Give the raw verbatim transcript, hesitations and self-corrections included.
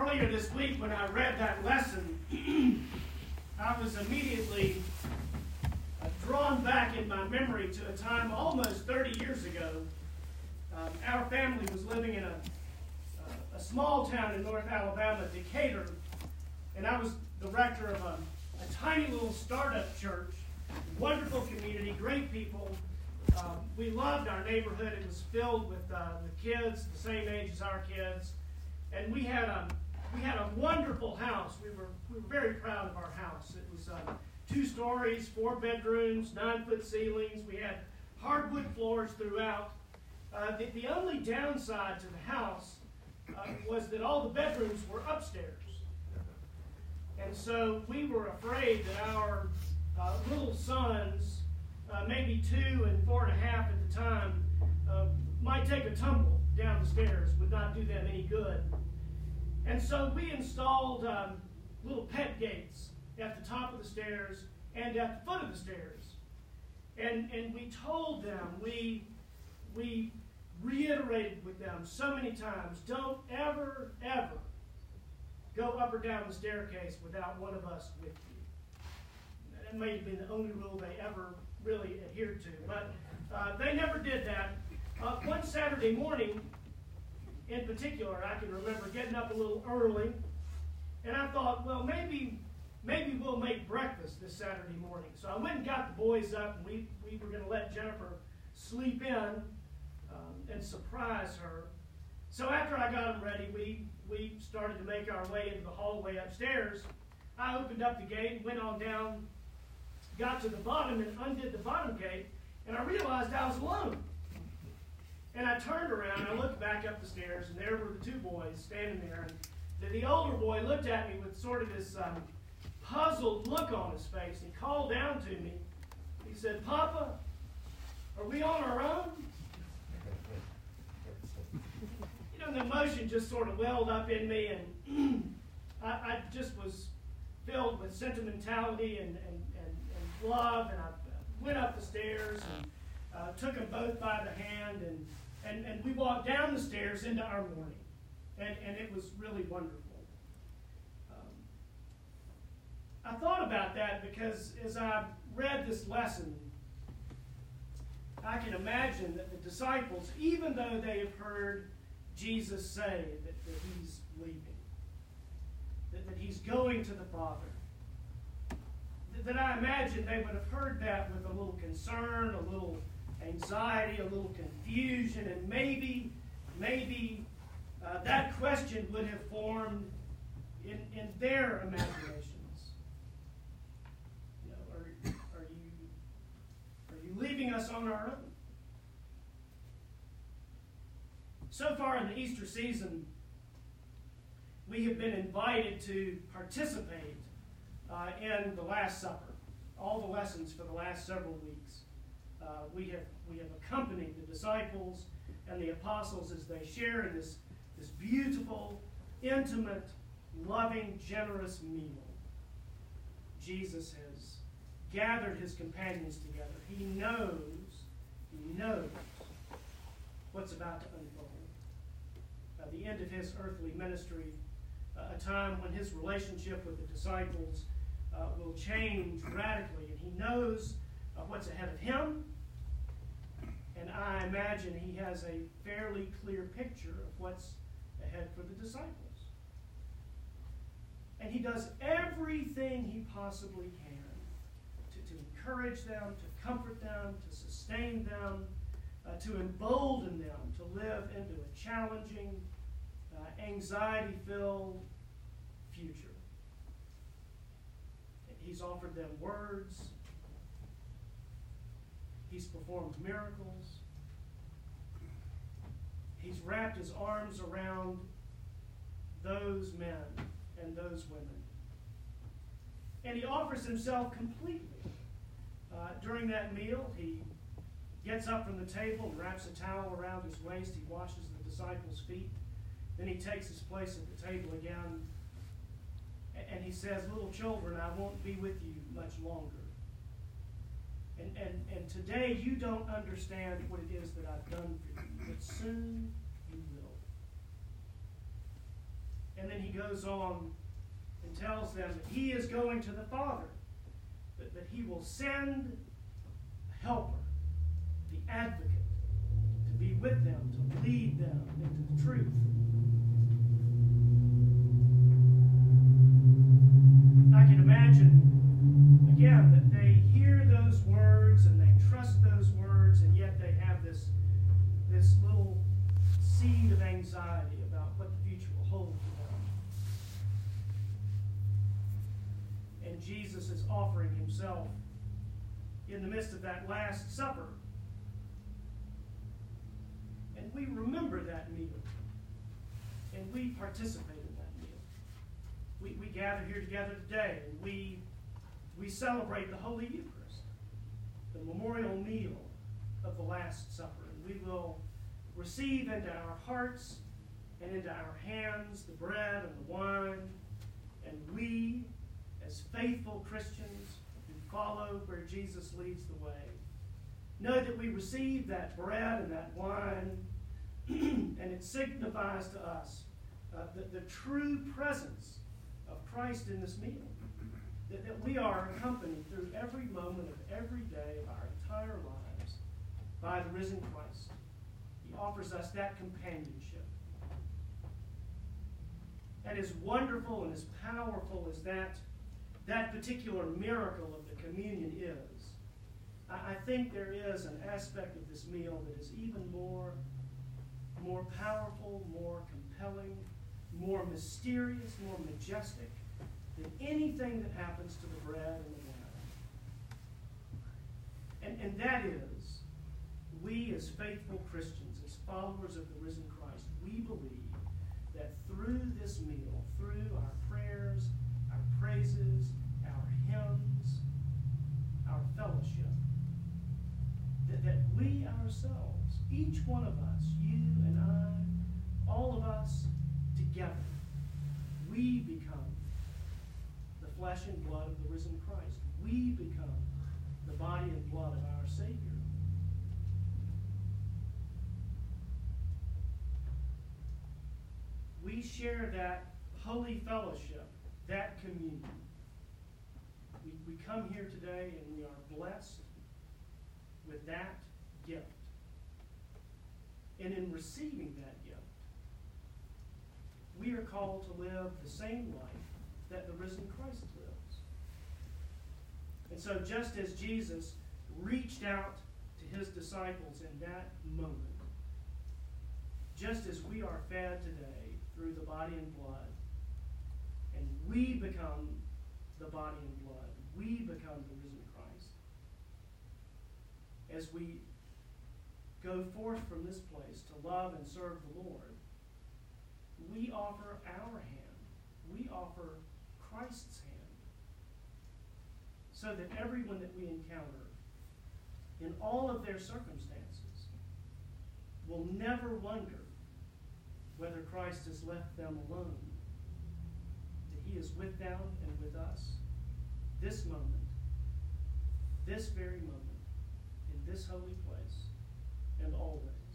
Earlier this week when I read that lesson, I was immediately uh, drawn back in my memory to a time almost thirty years ago. Um, our family was living in a, uh, a small town in North Alabama, Decatur, and I was the rector of a, a tiny little startup church, wonderful community, great people. Um, we loved our neighborhood. It was filled with uh, with kids the same age as our kids, and we had a we had a wonderful house. We were we were very proud of our house. It was uh, two stories, four bedrooms, nine foot ceilings. We had hardwood floors throughout. Uh, the, the only downside to the house uh, was that all the bedrooms were upstairs, and so we were afraid that our uh, little sons, Uh, maybe two and four and a half at the time, uh, might take a tumble down the stairs, would not do them any good. And so we installed um, little pet gates at the top of the stairs and at the foot of the stairs. And, and we told them, we, we reiterated with them so many times, don't ever, ever go up or down the staircase without one of us with you. That may have been the only rule they ever really adhered to, but uh, they never did that. Uh, one Saturday morning, in particular, I can remember getting up a little early, and I thought, well, maybe maybe we'll make breakfast this Saturday morning. So I went and got the boys up, and we, we were going to let Jennifer sleep in um, and surprise her. So after I got them ready, we, we started to make our way into the hallway upstairs. I opened up the gate, went on down, got to the bottom and undid the bottom gate, and I realized I was alone. And I turned around, and I looked back up the stairs, and there were the two boys standing there. And the, the older boy looked at me with sort of this um, puzzled look on his face. He called down to me. He said, "Papa, are we on our own?" You know, the emotion just sort of welled up in me, and I, I just was filled with sentimentality and, and love, and I went up the stairs and uh, took them both by the hand, and, and, and we walked down the stairs into our morning, and, and it was really wonderful. Um, I thought about that because as I read this lesson, I can imagine that the disciples, even though they have heard Jesus say that, that he's leaving, that, that he's going to the Father, that I imagine they would have heard that with a little concern, a little anxiety, a little confusion, and maybe, maybe uh, that question would have formed in, in their imaginations. You know, are, are you are you leaving us on our own? So far in the Easter season, we have been invited to participate Uh, in the Last Supper, all the lessons for the last several weeks. Uh, we have we have accompanied the disciples and the apostles as they share in this, this beautiful, intimate, loving, generous meal. Jesus has gathered his companions together. He knows, he knows what's about to unfold. At the end of his earthly ministry, uh, a time when his relationship with the disciples Uh, will change radically, and he knows uh, what's ahead of him, and I imagine he has a fairly clear picture of what's ahead for the disciples. And he does everything he possibly can to, to encourage them, to comfort them, to sustain them, uh, to embolden them to live into a challenging, uh, anxiety-filled future. He's offered them words. He's performed miracles. He's wrapped his arms around those men and those women. And he offers himself completely. Uh, during that meal, he gets up from the table and wraps a towel around his waist. He washes the disciples' feet. Then he takes his place at the table again. And he says, "Little children, I won't be with you much longer. And, and, and today you don't understand what it is that I've done for you, but soon you will." And then he goes on and tells them that he is going to the Father, but that he will send a helper, the advocate, to be with them, to lead them into the truth. I can imagine, again, that they hear those words and they trust those words, and yet they have this, this little seed of anxiety about what the future will hold for them. And Jesus is offering himself in the midst of that Last Supper. And we remember that meal. And we participate in that meal. We, we gather here together today, and we, we celebrate the Holy Eucharist, the memorial meal of the Last Supper. And we will receive into our hearts and into our hands the bread and the wine. And we, as faithful Christians who follow where Jesus leads the way, know that we receive that bread and that wine, and it signifies to us uh, the, the true presence of Christ in this meal. That, that we are accompanied through every moment of every day of our entire lives by the risen Christ. He offers us that companionship. And as wonderful and as powerful as that, that particular miracle of the communion is, I, I think there is an aspect of this meal that is even more, more powerful, more compelling, more mysterious, more majestic than anything that happens to the bread and the wine. And, and that is, we as faithful Christians, as followers of the risen Christ, we believe that through this meal, through our prayers, our praises, our hymns, our fellowship, that, that we ourselves, each one of us, you and I, all of us together, we become the flesh and blood of the risen Christ. We become the body and blood of our Savior. We share that holy fellowship, that communion. We, we come here today and we are blessed with that gift. And in receiving that gift, we are called to live the same life that the risen Christ lives. And so just as Jesus reached out to his disciples in that moment, just as we are fed today through the body and blood, and we become the body and blood, we become the risen Christ. As we go forth from this place to love and serve the Lord, we offer our hand. We offer Christ's hand, so that everyone that we encounter in all of their circumstances will never wonder whether Christ has left them alone, that he is with them and with us this moment, this very moment, in this holy place, and always.